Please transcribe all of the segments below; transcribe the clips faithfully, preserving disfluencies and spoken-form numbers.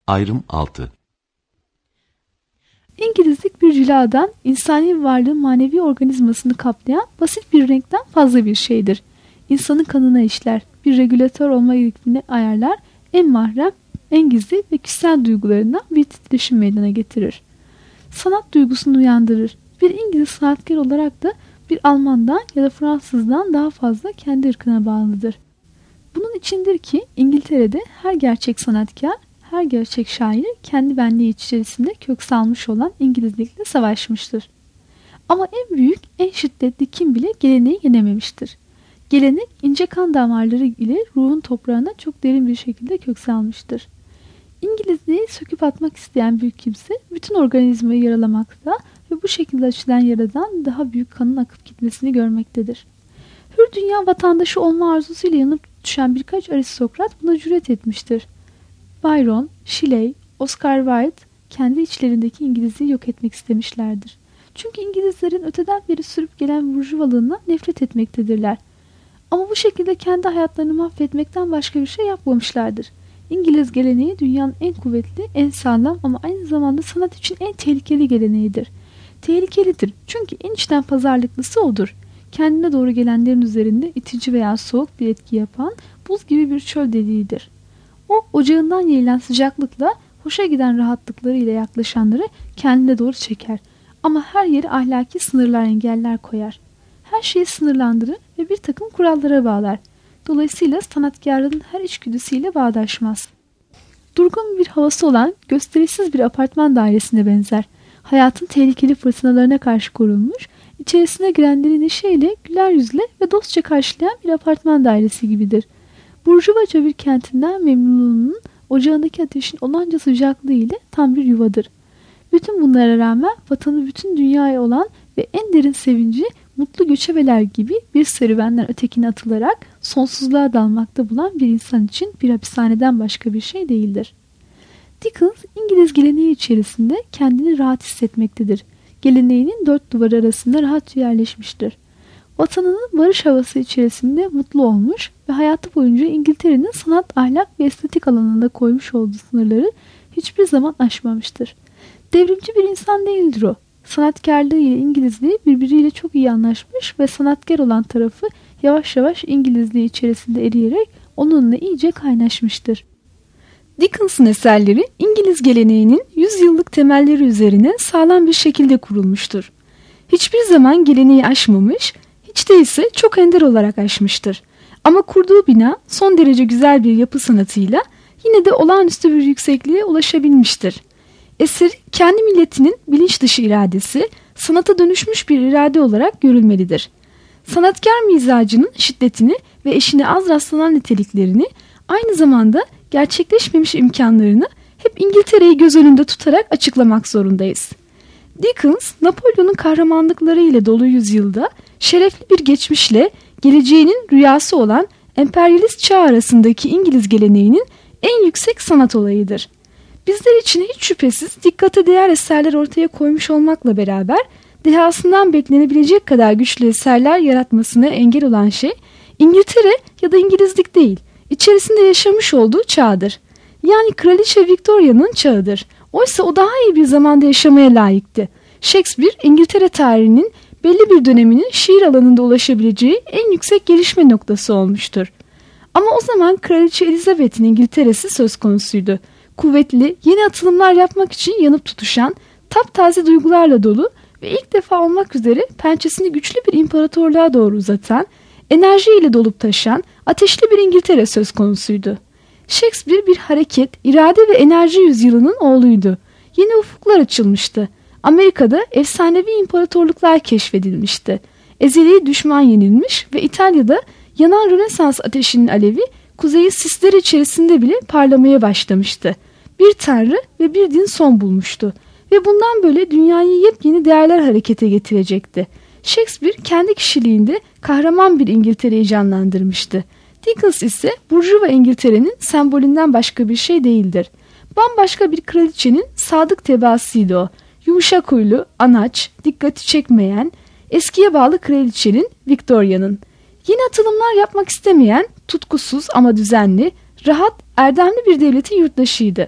Ayrım altı. İngilizlik bir ciladan insani varlığın manevi organizmasını kaplayan basit bir renkten fazla bir şeydir. İnsanın kanına işler, bir regülatör olma ritmini ayarlar, en mahrem, en gizli ve kişisel duygularından bir titreşim meydana getirir. Sanat duygusunu uyandırır. Bir İngiliz sanatkar olarak da bir Almandan ya da Fransızdan daha fazla kendi ırkına bağlıdır. Bunun içindir ki İngiltere'de her gerçek sanatkar, her gerçek şair kendi benliği içerisinde kök salmış olan İngilizlikle savaşmıştır. Ama en büyük, en şiddetli kim bile geleneği yenememiştir. Gelenek ince kan damarları ile ruhun toprağına çok derin bir şekilde kök salmıştır. İngilizliği söküp atmak isteyen büyük kimse bütün organizmayı yaralamakta ve bu şekilde açılan yaradan daha büyük kanın akıp gitmesini görmektedir. Hür dünya vatandaşı olma arzusuyla yanıp tutuşan birkaç aristokrat buna cüret etmiştir. Byron, Shelley, Oscar Wilde kendi içlerindeki İngilizliği yok etmek istemişlerdir. Çünkü İngilizlerin öteden beri sürüp gelen burjuvalığına nefret etmektedirler. Ama bu şekilde kendi hayatlarını mahvetmekten başka bir şey yapmamışlardır. İngiliz geleneği dünyanın en kuvvetli, en sağlam ama aynı zamanda sanat için en tehlikeli geleneğidir. Tehlikelidir çünkü en içten pazarlıklısı odur. Kendine doğru gelenlerin üzerinde itici veya soğuk bir etki yapan buz gibi bir çöl deliğidir. O, ocağından yayılan sıcaklıkla hoşa giden rahatlıklarıyla yaklaşanları kendine doğru çeker. Ama her yere ahlaki sınırlar, engeller koyar. Her şeyi sınırlandırır ve bir takım kurallara bağlar. Dolayısıyla sanatkarlığın her içgüdüsüyle bağdaşmaz. Durgun bir havası olan gösterişsiz bir apartman dairesine benzer. Hayatın tehlikeli fırtınalarına karşı korunmuş, içerisine girenleri neşeyle, güler yüzle ve dostça karşılayan bir apartman dairesi gibidir. Burjuvaca bir kentinden memnunluğunun ocağındaki ateşin olanca sıcaklığı ile tam bir yuvadır. Bütün bunlara rağmen vatanı bütün dünyaya olan ve en derin sevinci mutlu göçebeler gibi bir serüvenden ötekine atılarak sonsuzluğa dalmakta bulan bir insan için bir hapishaneden başka bir şey değildir. Dickens, İngiliz geleneği içerisinde kendini rahat hissetmektedir. Geleneğinin dört duvar arasında rahatça yerleşmiştir. Vatanının barış havası içerisinde mutlu olmuş ve hayatı boyunca İngiltere'nin sanat, ahlak ve estetik alanında koymuş olduğu sınırları hiçbir zaman aşmamıştır. Devrimci bir insan değildir o. Sanatkarlığı ile İngilizliği birbiriyle çok iyi anlaşmış ve sanatkar olan tarafı yavaş yavaş İngilizliği içerisinde eriyerek onunla iyice kaynaşmıştır. Dickens'ın eserleri İngiliz geleneğinin yüz yıllık temelleri üzerine sağlam bir şekilde kurulmuştur. Hiçbir zaman geleneği aşmamış, hiç değilse çok ender olarak aşmıştır. Ama kurduğu bina son derece güzel bir yapı sanatıyla yine de olağanüstü bir yüksekliğe ulaşabilmiştir. Eseri kendi milletinin bilinç dışı iradesi, sanata dönüşmüş bir irade olarak görülmelidir. Sanatkar mizacının şiddetini ve eşine az rastlanan niteliklerini, aynı zamanda gerçekleşmemiş imkanlarını hep İngiltere'yi göz önünde tutarak açıklamak zorundayız. Dickens, Napolyon'un kahramanlıkları ile dolu yüzyılda şerefli bir geçmişle geleceğinin rüyası olan emperyalist çağ arasındaki İngiliz geleneğinin en yüksek sanat olayıdır. Bizler için hiç şüphesiz dikkate değer eserler ortaya koymuş olmakla beraber dehasından beklenebilecek kadar güçlü eserler yaratmasına engel olan şey İngiltere ya da İngilizlik değil, içerisinde yaşamış olduğu çağdır. Yani Kraliçe Victoria'nın çağıdır. Oysa o daha iyi bir zamanda yaşamaya layıktı. Shakespeare, İngiltere tarihinin belli bir döneminin şiir alanında ulaşabileceği en yüksek gelişme noktası olmuştur. Ama o zaman Kraliçe Elizabeth'in İngiltere'si söz konusuydu. Kuvvetli, yeni atılımlar yapmak için yanıp tutuşan, taptaze duygularla dolu ve ilk defa olmak üzere pençesini güçlü bir imparatorluğa doğru uzatan, enerjiyle dolup taşan, ateşli bir İngiltere söz konusuydu. Shakespeare bir hareket, irade ve enerji yüzyılının oğluydu. Yeni ufuklar açılmıştı. Amerika'da efsanevi imparatorluklar keşfedilmişti. Ezeli düşman yenilmiş ve İtalya'da yanan Rönesans ateşinin alevi kuzeyi sisler içerisinde bile parlamaya başlamıştı. Bir tanrı ve bir din son bulmuştu ve bundan böyle dünyayı yepyeni değerler harekete getirecekti. Shakespeare kendi kişiliğinde kahraman bir İngiltere'yi canlandırmıştı. Dickens ise Burjuva İngiltere'nin sembolünden başka bir şey değildir. Bambaşka bir kraliçenin sadık tebaasıydı o. Yumuşak huylu, anaç, dikkati çekmeyen, eskiye bağlı kraliçenin, Victoria'nın. Yeni atılımlar yapmak istemeyen, tutkusuz ama düzenli, rahat, erdemli bir devletin yurttaşıydı.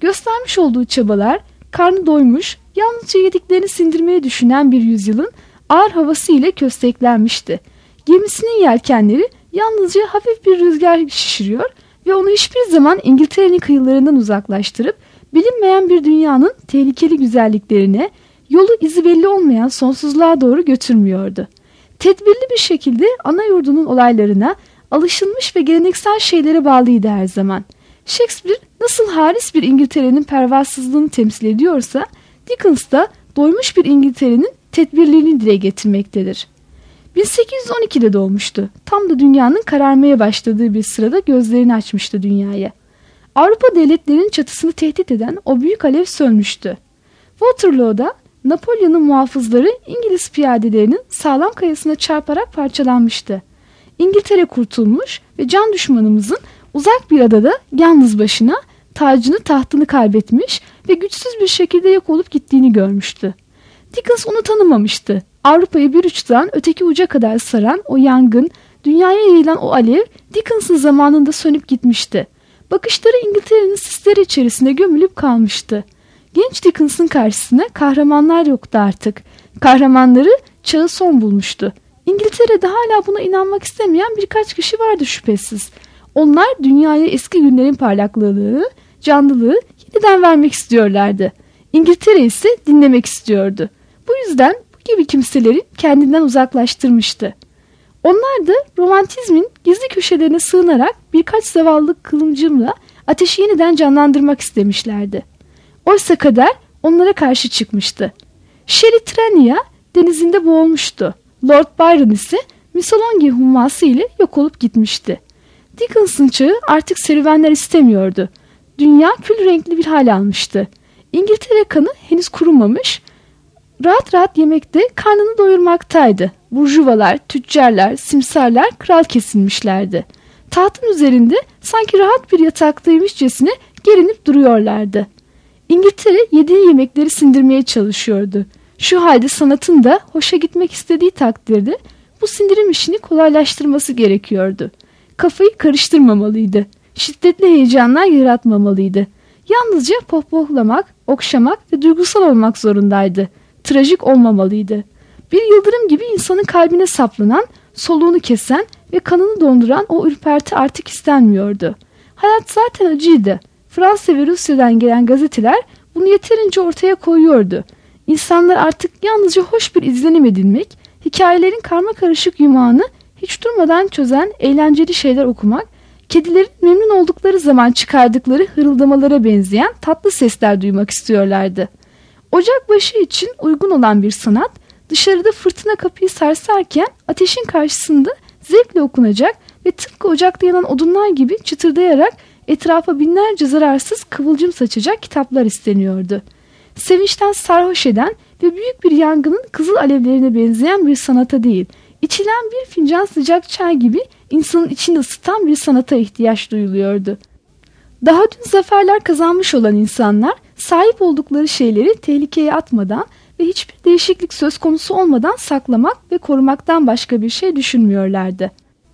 Göstermiş olduğu çabalar, karnı doymuş, yalnızca yediklerini sindirmeyi düşünen bir yüzyılın ağır havası ile kösteklenmişti. Gemisinin yelkenleri yalnızca hafif bir rüzgar şişiriyor ve onu hiçbir zaman İngiltere'nin kıyılarından uzaklaştırıp bilinmeyen bir dünyanın tehlikeli güzelliklerine, yolu izi belli olmayan sonsuzluğa doğru götürmüyordu. Tedbirli bir şekilde ana yurdunun olaylarına, alışılmış ve geleneksel şeylere bağlıydı her zaman. Shakespeare nasıl haris bir İngiltere'nin pervasızlığını temsil ediyorsa, Dickens da doymuş bir İngiltere'nin tedbirlerini dile getirmektedir. bin sekiz yüz on ikide doğmuştu. Tam da dünyanın kararmaya başladığı bir sırada gözlerini açmıştı dünyaya. Avrupa devletlerinin çatısını tehdit eden o büyük alev sönmüştü. Waterloo'da Napolyon'un muhafızları İngiliz piyadelerinin sağlam kayasına çarparak parçalanmıştı. İngiltere kurtulmuş ve can düşmanımızın uzak bir adada yalnız başına tacını tahtını kaybetmiş ve güçsüz bir şekilde yok olup gittiğini görmüştü. Dickens onu tanımamıştı. Avrupa'yı bir uçtan öteki uca kadar saran o yangın, dünyaya yayılan o alev Dickens'ın zamanında sönüp gitmişti. Bakışları İngiltere'nin sisleri içerisinde gömülüp kalmıştı. Genç Dickens'ın karşısına kahramanlar yoktu artık. Kahramanları çağı son bulmuştu. İngiltere'de hala buna inanmak istemeyen birkaç kişi vardı şüphesiz. Onlar dünyaya eski günlerin parlaklığını, canlılığı yeniden vermek istiyorlardı. İngiltere ise dinlemek istiyordu. Bu yüzden bu gibi kimseleri kendinden uzaklaştırmıştı. Onlar da romantizmin gizli köşelerine sığınarak birkaç zavallı kılıncımla ateşi yeniden canlandırmak istemişlerdi. Oysa kader onlara karşı çıkmıştı. Sherry Trania denizinde boğulmuştu. Lord Byron ise Missolonghi humması ile yok olup gitmişti. Dickens'ın çağı artık serüvenler istemiyordu. Dünya kül renkli bir hal almıştı. İngiltere kanı henüz kurumamış, rahat rahat yemekte karnını doyurmaktaydı. Burjuvalar, tüccarlar, simsarlar kral kesilmişlerdi. Tahtın üzerinde sanki rahat bir yataktaymışçasına gerinip duruyorlardı. İngiltere yediği yemekleri sindirmeye çalışıyordu. Şu halde sanatın da hoşa gitmek istediği takdirde bu sindirim işini kolaylaştırması gerekiyordu. Kafayı karıştırmamalıydı. Şiddetli heyecanlar yaratmamalıydı. Yalnızca pohpohlamak, okşamak ve duygusal olmak zorundaydı. Trajik olmamalıydı. Bir yıldırım gibi insanın kalbine saplanan, soluğunu kesen ve kanını donduran o ürperti artık istenmiyordu. Hayat zaten acıydı. Fransa ve Rusya'dan gelen gazeteler bunu yeterince ortaya koyuyordu. İnsanlar artık yalnızca hoş bir izlenim edinmek, hikayelerin karma karışık yumağını hiç durmadan çözen eğlenceli şeyler okumak, kedilerin memnun oldukları zaman çıkardıkları hırıldamalara benzeyen tatlı sesler duymak istiyorlardı. Ocakbaşı için uygun olan bir sanat, dışarıda fırtına kapıyı sarsarken ateşin karşısında zevkle okunacak ve tıpkı ocakta yanan odunlar gibi çıtırdayarak etrafa binlerce zararsız kıvılcım saçacak kitaplar isteniyordu. Sevinçten sarhoş eden ve büyük bir yangının kızıl alevlerine benzeyen bir sanata değil, içilen bir fincan sıcak çay gibi insanın içini ısıtan bir sanata ihtiyaç duyuluyordu. Daha dün zaferler kazanmış olan insanlar sahip oldukları şeyleri tehlikeye atmadan ve hiçbir değişiklik söz konusu olmadan saklamak ve korumaktan başka bir şey düşünmüyorlardı.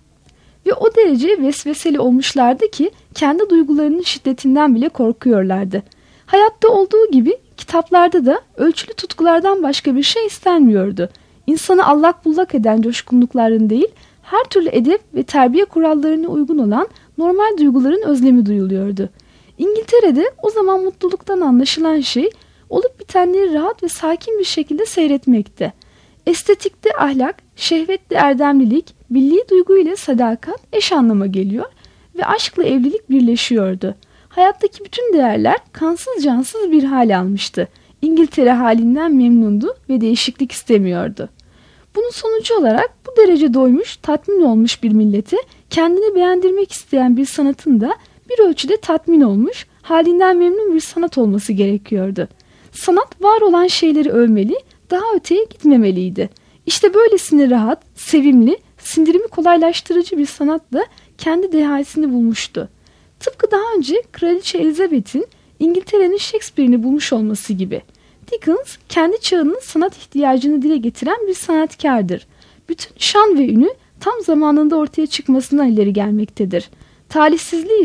Ve o derece vesveseli olmuşlardı ki kendi duygularının şiddetinden bile korkuyorlardı. Hayatta olduğu gibi kitaplarda da ölçülü tutkulardan başka bir şey istenmiyordu. İnsanı allak bullak eden coşkunlukların değil, her türlü edep ve terbiye kurallarına uygun olan normal duyguların özlemi duyuluyordu. İngiltere'de o zaman mutluluktan anlaşılan şey, olup bitenleri rahat ve sakin bir şekilde seyretmekti. Estetikte ahlak, şehvetli erdemlilik, milli duygu ile sadakat eş anlama geliyor ve aşkla evlilik birleşiyordu. Hayattaki bütün değerler kansız cansız bir hal almıştı. İngiltere halinden memnundu ve değişiklik istemiyordu. Bunun sonucu olarak bu derece doymuş, tatmin olmuş bir millete kendini beğendirmek isteyen bir sanatın da bir ölçüde tatmin olmuş, halinden memnun bir sanat olması gerekiyordu. Sanat var olan şeyleri övmeli, daha öteye gitmemeliydi. İşte böylesine rahat, sevimli, sindirimi kolaylaştırıcı bir sanatla kendi dehasını bulmuştu. Tıpkı daha önce Kraliçe Elizabeth'in İngiltere'nin Shakespeare'ini bulmuş olması gibi. Dickens kendi çağının sanat ihtiyacını dile getiren bir sanatkardır. Bütün şan ve ünü tam zamanında ortaya çıkmasından ileri gelmektedir. Talihsizliği ise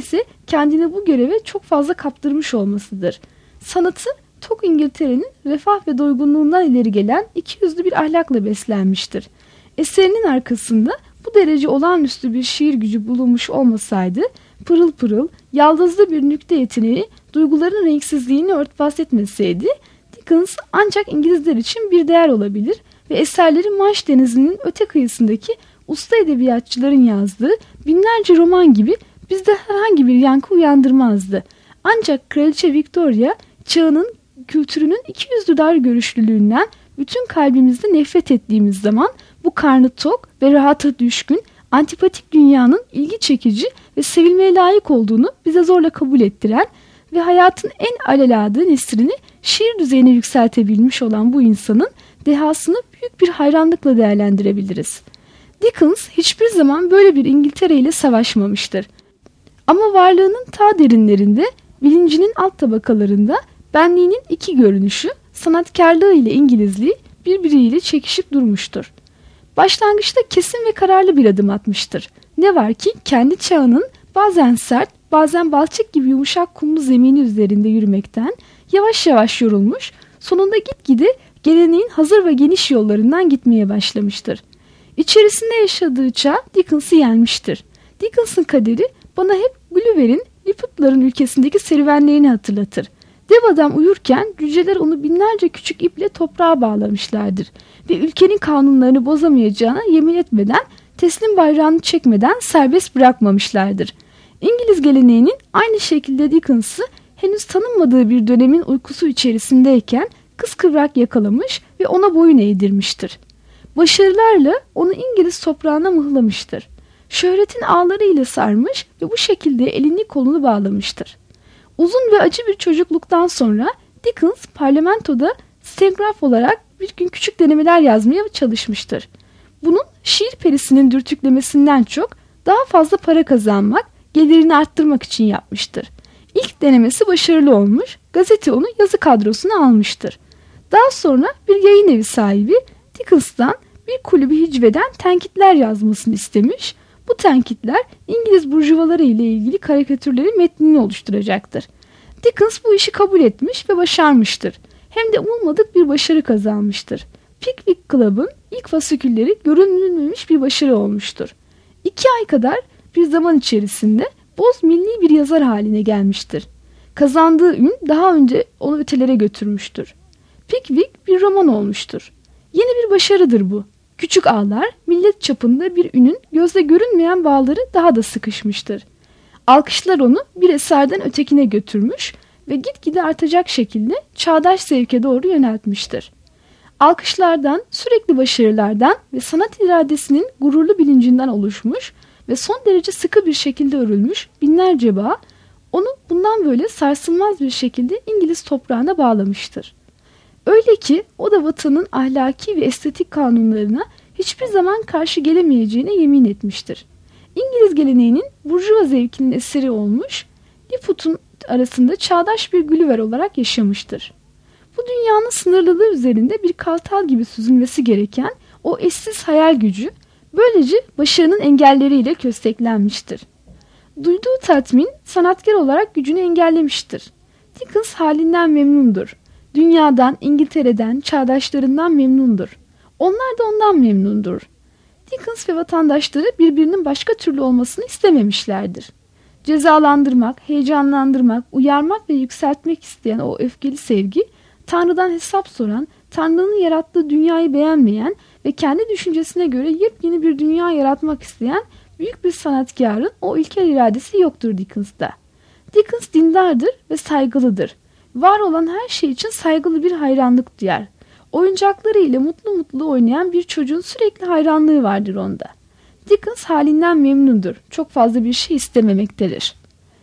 kendini bu göreve çok fazla kaptırmış olmasıdır. Sanatı Tok İngiltere'nin refah ve doygunluğundan ileri gelen ikiyüzlü bir ahlakla beslenmiştir. Eserinin arkasında bu derece olağanüstü bir şiir gücü bulunmuş olmasaydı, pırıl pırıl, yaldızlı bir nükte yeteneği duyguların renksizliğini örtbas etmeseydi, Dickens ancak İngilizler için bir değer olabilir ve eserleri Manş Denizi'nin öte kıyısındaki usta edebiyatçıların yazdığı binlerce roman gibi bizde herhangi bir yankı uyandırmazdı. Ancak Kraliçe Victoria çağının kültürünün ikiyüzlü dar görüşlülüğünden bütün kalbimizde nefret ettiğimiz zaman bu karnı tok ve rahata düşkün, antipatik dünyanın ilgi çekici ve sevilmeye layık olduğunu bize zorla kabul ettiren ve hayatın en aleladığı nesrini şiir düzeyine yükseltebilmiş olan bu insanın dehasını büyük bir hayranlıkla değerlendirebiliriz. Dickens hiçbir zaman böyle bir İngiltere ile savaşmamıştır. Ama varlığının ta derinlerinde, bilincinin alt tabakalarında benliğinin iki görünüşü, sanatkarlığı ile İngilizliği birbiriyle çekişip durmuştur. Başlangıçta kesin ve kararlı bir adım atmıştır. Ne var ki kendi çağının bazen sert, bazen balçık gibi yumuşak kumlu zemini üzerinde yürümekten yavaş yavaş yorulmuş, sonunda gitgide geleneğin hazır ve geniş yollarından gitmeye başlamıştır. İçerisinde yaşadığı çağ Dickens'ı yenmiştir. Dickens'ın kaderi bana hep Gulliver'in Lilliputların ülkesindeki serüvenlerini hatırlatır. Dev adam uyurken cüceler onu binlerce küçük iple toprağa bağlamışlardır ve ülkenin kanunlarını bozamayacağına yemin etmeden, teslim bayrağını çekmeden serbest bırakmamışlardır. İngiliz geleneğinin aynı şekilde Dickens'ı henüz tanınmadığı bir dönemin uykusu içerisindeyken kıskıvrak yakalamış ve ona boyun eğdirmiştir. Başarılarla onu İngiliz toprağına mıhlamıştır. Şöhretin ağlarıyla sarmış ve bu şekilde elini kolunu bağlamıştır. Uzun ve acı bir çocukluktan sonra Dickens parlamentoda stenograf olarak bir gün küçük denemeler yazmaya çalışmıştır. Bunun şiir perisinin dürtüklemesinden çok daha fazla para kazanmak, gelirini arttırmak için yapmıştır. İlk denemesi başarılı olmuş, gazete onu yazı kadrosuna almıştır. Daha sonra bir yayın evi sahibi Dickens'tan bir kulübü hicveden tenkitler yazmasını istemiş. Bu tenkitler İngiliz burjuvaları ile ilgili karikatürlerin metnini oluşturacaktır. Dickens bu işi kabul etmiş ve başarmıştır. Hem de umulmadık bir başarı kazanmıştır. Pickwick Club'ın ilk fasikülleri görünmemiş bir başarı olmuştur. İki ay kadar bir zaman içerisinde boz milli bir yazar haline gelmiştir. Kazandığı ün daha önce onu ötelere götürmüştür. Pickwick bir roman olmuştur. Yeni bir başarıdır bu. Küçük ağlar, millet çapında bir ünün gözle görünmeyen bağları daha da sıkışmıştır. Alkışlar onu bir eserden ötekine götürmüş ve gitgide artacak şekilde çağdaş zevke doğru yöneltmiştir. Alkışlardan, sürekli başarılardan ve sanat iradesinin gururlu bilincinden oluşmuş ve son derece sıkı bir şekilde örülmüş binlerce bağ, onu bundan böyle sarsılmaz bir şekilde İngiliz toprağına bağlamıştır. Öyle ki o da vatanın ahlaki ve estetik kanunlarına hiçbir zaman karşı gelemeyeceğine yemin etmiştir. İngiliz geleneğinin burjuva zevkinin eseri olmuş, Lilliput'un arasında çağdaş bir Gulliver olarak yaşamıştır. Bu dünyanın sınırlılığı üzerinde bir kaltal gibi süzülmesi gereken o eşsiz hayal gücü, böylece başarının engelleriyle kösteklenmiştir. Duyduğu tatmin sanatkar olarak gücünü engellemiştir. Dickens halinden memnundur. Dünyadan, İngiltere'den, çağdaşlarından memnundur. Onlar da ondan memnundur. Dickens ve vatandaşları birbirinin başka türlü olmasını istememişlerdir. Cezalandırmak, heyecanlandırmak, uyarmak ve yükseltmek isteyen o öfkeli sevgi, Tanrı'dan hesap soran, Tanrı'nın yarattığı dünyayı beğenmeyen ve kendi düşüncesine göre yepyeni bir dünya yaratmak isteyen büyük bir sanatkarın o ilkel iradesi yoktur Dickens'ta. Dickens dindardır ve saygılıdır. Var olan her şey için saygılı bir hayranlık duyar. Oyuncakları ile mutlu mutlu oynayan bir çocuğun sürekli hayranlığı vardır onda. Dickens halinden memnundur. Çok fazla bir şey istememektedir.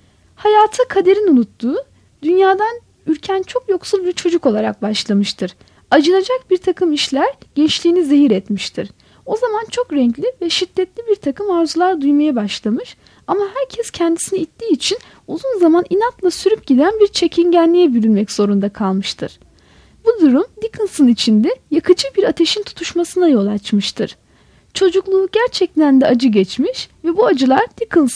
Hayata kaderin unuttuğu, dünyadan ürken çok yoksul bir çocuk olarak başlamıştır. Acınacak bir takım işler gençliğini zehir etmiştir. O zaman çok renkli ve şiddetli bir takım arzular duymaya başlamış ama herkes kendisini ittiği için uzun zaman inatla sürüp giden bir çekingenliğe bürünmek zorunda kalmıştır. Bu durum Dickens'ın içinde yakıcı bir ateşin tutuşmasına yol açmıştır. Çocukluğu gerçekten de acı geçmiş ve bu acılar Dickens'ı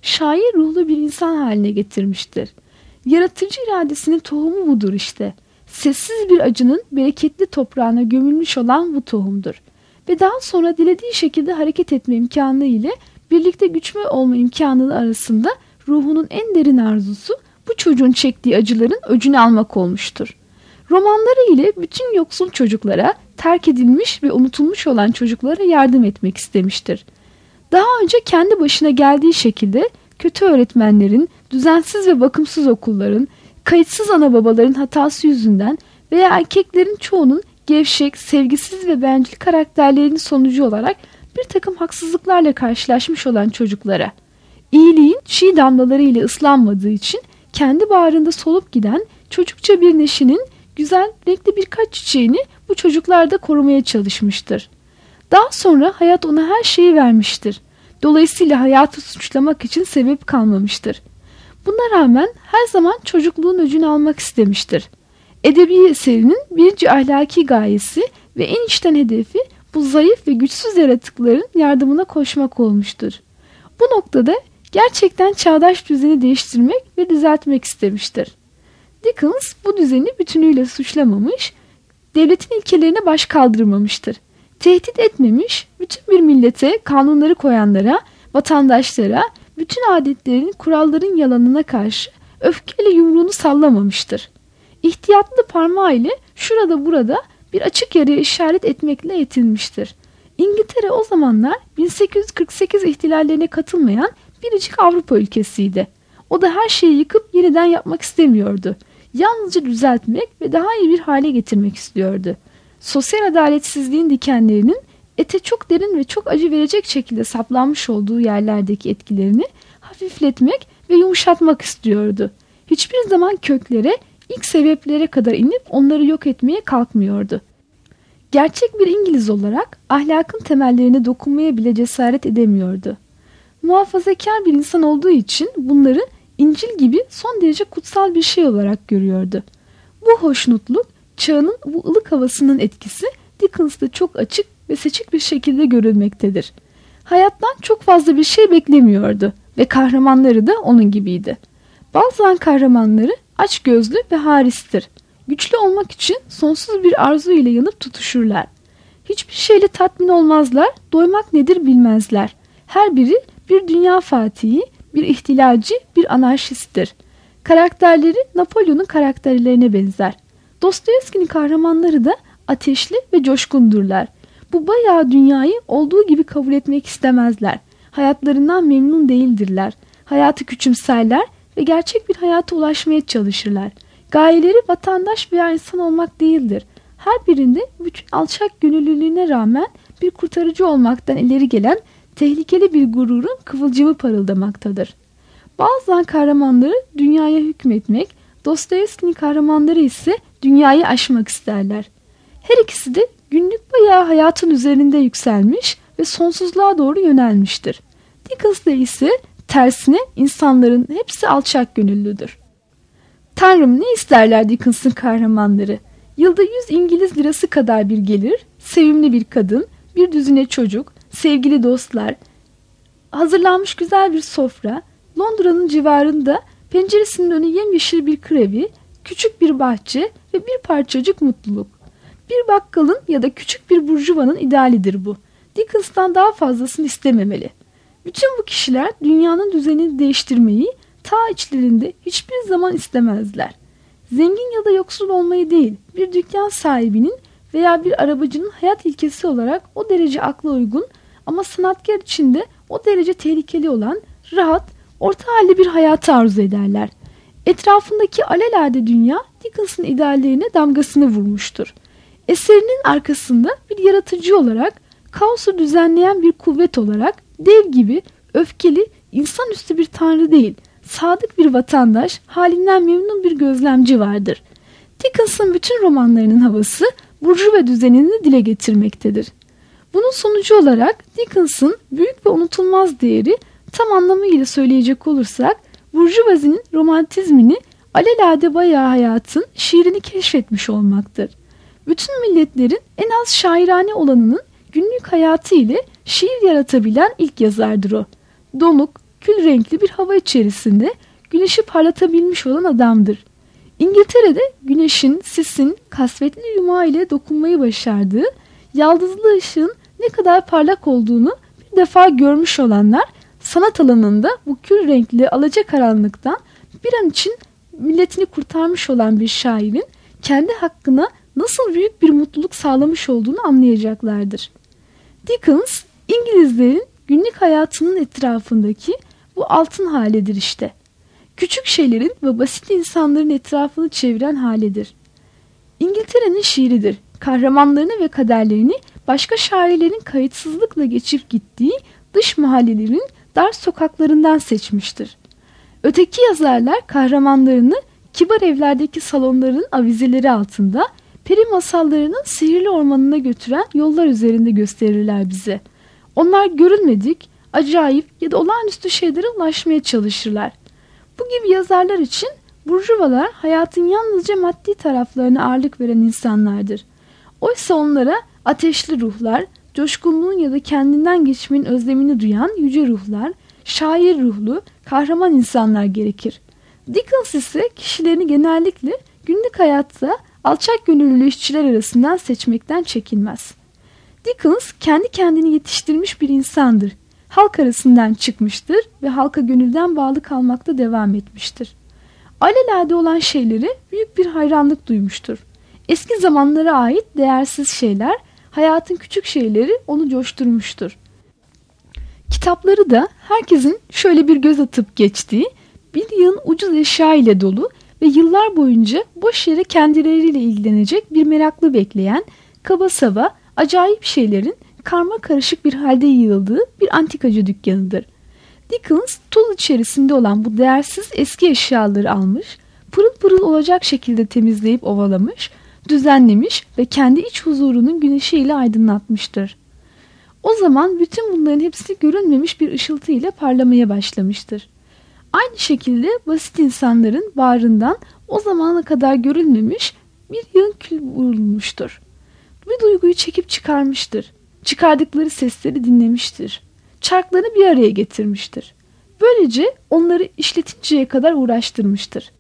şair ruhlu bir insan haline getirmiştir. Yaratıcı iradesinin tohumu budur işte. Sessiz bir acının bereketli toprağına gömülmüş olan bu tohumdur. Ve daha sonra dilediği şekilde hareket etme imkanı ile birlikte güçlü olma imkanı arasında ruhunun en derin arzusu bu çocuğun çektiği acıların öcünü almak olmuştur. Romanları ile bütün yoksul çocuklara, terk edilmiş ve unutulmuş olan çocuklara yardım etmek istemiştir. Daha önce kendi başına geldiği şekilde kötü öğretmenlerin, düzensiz ve bakımsız okulların, kayıtsız ana babaların hatası yüzünden veya erkeklerin çoğunun gevşek, sevgisiz ve bencil karakterlerinin sonucu olarak bir takım haksızlıklarla karşılaşmış olan çocuklara, iyiliğin çiğ damlaları ile ıslanmadığı için kendi bağrında solup giden çocukça bir neşenin güzel, renkli birkaç çiçeğini bu çocuklarda korumaya çalışmıştır. Daha sonra hayat ona her şeyi vermiştir. Dolayısıyla hayatı suçlamak için sebep kalmamıştır. Buna rağmen her zaman çocukluğun öcünü almak istemiştir. Edebi eserinin birinci ahlaki gayesi ve en içten hedefi bu zayıf ve güçsüz yaratıkların yardımına koşmak olmuştur. Bu noktada gerçekten çağdaş düzeni değiştirmek ve düzeltmek istemiştir. Dickens bu düzeni bütünüyle suçlamamış, devletin ilkelerine baş kaldırmamıştır. Tehdit etmemiş, bütün bir millete, kanunları koyanlara, vatandaşlara, bütün adetlerin, kuralların yalanına karşı öfkeyle yumruğunu sallamamıştır. İhtiyatlı parmağı ile şurada burada bir açık yaraya işaret etmekle yetinmiştir. İngiltere o zamanlar bin sekiz yüz kırk sekiz ihtilallerine katılmayan biricik Avrupa ülkesiydi. O da her şeyi yıkıp yeniden yapmak istemiyordu. Yalnızca düzeltmek ve daha iyi bir hale getirmek istiyordu. Sosyal adaletsizliğin dikenlerinin ete çok derin ve çok acı verecek şekilde saplanmış olduğu yerlerdeki etkilerini hafifletmek ve yumuşatmak istiyordu. Hiçbir zaman köklere, ilk sebeplere kadar inip onları yok etmeye kalkmıyordu. Gerçek bir İngiliz olarak ahlakın temellerine dokunmaya bile cesaret edemiyordu. Muhafazakar bir insan olduğu için bunları İncil gibi son derece kutsal bir şey olarak görüyordu. Bu hoşnutluk, çağının bu ılık havasının etkisi Dickens'ta çok açık ve seçik bir şekilde görülmektedir. Hayattan çok fazla bir şey beklemiyordu ve kahramanları da onun gibiydi. Bazen kahramanları açgözlü ve haristir. Güçlü olmak için sonsuz bir arzu ile yanıp tutuşurlar. Hiçbir şeyle tatmin olmazlar, doymak nedir bilmezler. Her biri bir dünya fatihi, bir ihtilalci, bir anarşisttir. Karakterleri Napolyon'un karakterlerine benzer. Dostoyevski'nin kahramanları da ateşli ve coşkundurlar. Bu bayağı dünyayı olduğu gibi kabul etmek istemezler. Hayatlarından memnun değildirler. Hayatı küçümserler ve gerçek bir hayata ulaşmaya çalışırlar. Gayeleri vatandaş veya insan olmak değildir. Her birinde bütün alçak gönüllülüğüne rağmen bir kurtarıcı olmaktan ileri gelen tehlikeli bir gururun kıvılcımı parıldamaktadır. Bazen kahramanları dünyaya hükmetmek, Dostoyevski'nin kahramanları ise dünyayı aşmak isterler. Her ikisi de günlük bayağı hayatın üzerinde yükselmiş ve sonsuzluğa doğru yönelmiştir. Dickens'da ise tersine insanların hepsi alçak gönüllüdür. Tanrım, ne isterler Dickens'ın kahramanları? Yılda yüz İngiliz lirası kadar bir gelir, sevimli bir kadın, bir düzine çocuk, sevgili dostlar, hazırlanmış güzel bir sofra, Londra'nın civarında penceresinin önü yemyeşil bir kır, küçük bir bahçe ve bir parçacık mutluluk. Bir bakkalın ya da küçük bir burjuvanın idealidir bu. Dickens'tan daha fazlasını istememeli. Bütün bu kişiler dünyanın düzenini değiştirmeyi ta içlerinde hiçbir zaman istemezler. Zengin ya da yoksul olmayı değil, bir dükkan sahibinin veya bir arabacının hayat ilkesi olarak o derece akla uygun ama sanatkar içinde o derece tehlikeli olan rahat, orta halli bir hayatı arzu ederler. Etrafındaki alelade dünya Dickens'ın ideallerine damgasını vurmuştur. Eserinin arkasında bir yaratıcı olarak, kaosu düzenleyen bir kuvvet olarak dev gibi, öfkeli, insanüstü bir tanrı değil, sadık bir vatandaş, halinden memnun bir gözlemci vardır. Dickens'ın bütün romanlarının havası burjuva düzenini dile getirmektedir. Bunun sonucu olarak Dickens'ın büyük ve unutulmaz değeri, tam anlamıyla söyleyecek olursak, burjuvazinin romantizmini, alelade bayağı hayatın şiirini keşfetmiş olmaktır. Bütün milletlerin en az şairane olanının günlük hayatı ile şiir yaratabilen ilk yazardır o. Donuk, kül renkli bir hava içerisinde güneşi parlatabilmiş olan adamdır. İngiltere'de güneşin, sisin kasvetli yumağı ile dokunmayı başardığı yaldızlı ışığın ne kadar parlak olduğunu bir defa görmüş olanlar, sanat alanında bu kül renkli alacakaranlıktan bir an için milletini kurtarmış olan bir şairin kendi hakkına nasıl büyük bir mutluluk sağlamış olduğunu anlayacaklardır. Dickens, İngilizlerin günlük hayatının etrafındaki bu altın halidir işte. Küçük şeylerin ve basit insanların etrafını çeviren halidir. İngiltere'nin şiiridir. Kahramanlarını ve kaderlerini başka şairlerin kayıtsızlıkla geçip gittiği dış mahallelerin dar sokaklarından seçmiştir. Öteki yazarlar kahramanlarını kibar evlerdeki salonların avizeleri altında peri masallarının sihirli ormanına götüren yollar üzerinde gösterirler bize. Onlar görülmedik, acayip ya da olağanüstü şeylere ulaşmaya çalışırlar. Bu gibi yazarlar için burjuvalar hayatın yalnızca maddi taraflarına ağırlık veren insanlardır. Oysa onlara ateşli ruhlar, coşkunluğun ya da kendinden geçmenin özlemini duyan yüce ruhlar, şair ruhlu, kahraman insanlar gerekir. Dickens ise kişilerini genellikle günlük hayatta alçak gönüllü işçiler arasından seçmekten çekinmez. Dickens kendi kendini yetiştirmiş bir insandır. Halk arasından çıkmıştır ve halka gönülden bağlı kalmakta devam etmiştir. Alelade olan şeyleri büyük bir hayranlık duymuştur. Eski zamanlara ait değersiz şeyler, hayatın küçük şeyleri onu coşturmuştur. Kitapları da herkesin şöyle bir göz atıp geçtiği, bir yığın ucuz eşya ile dolu ve yıllar boyunca boş yere kendileriyle ilgilenecek bir meraklı bekleyen, kaba saba, acayip şeylerin karma karışık bir halde yığıldığı bir antikacı dükkanıdır. Dickens toz içerisinde olan bu değersiz eski eşyaları almış, pırıl pırıl olacak şekilde temizleyip ovalamış, düzenlemiş ve kendi iç huzurunun güneşiyle aydınlatmıştır. O zaman bütün bunların hepsi görünmemiş bir ışıltı ile parlamaya başlamıştır. Aynı şekilde basit insanların bağrından o zamana kadar görülmemiş bir yığın kül vurulmuştur. Bu duyguyu çekip çıkarmıştır. Çıkardıkları sesleri dinlemiştir. Çarklarını bir araya getirmiştir. Böylece onları işletinceye kadar uğraştırmıştır.